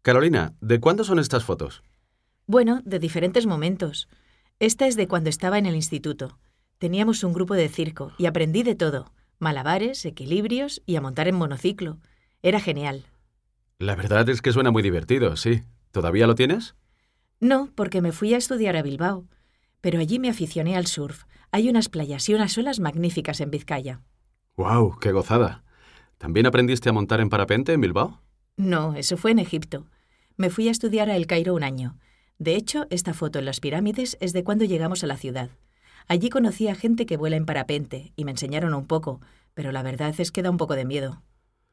Carolina, ¿de cuándo son estas fotos? Bueno, de diferentes momentos. Esta es de cuando estaba en el instituto. Teníamos un grupo de circo y aprendí de todo. Malabares, equilibrios y a montar en monociclo. Era genial. La verdad es que suena muy divertido, sí. ¿Todavía lo tienes? No, porque me fui a estudiar a Bilbao. Pero allí me aficioné al surf. Hay unas playas y unas olas magníficas en Vizcaya. ¡Guau! ¡Qué gozada! ¿También aprendiste a montar en parapente en Bilbao? No, eso fue en Egipto. Me fui a estudiar a El Cairo un año. De hecho, esta foto en las pirámides es de cuando llegamos a la ciudad. Allí conocí a gente que vuela en parapente y me enseñaron un poco, pero la verdad es que da un poco de miedo.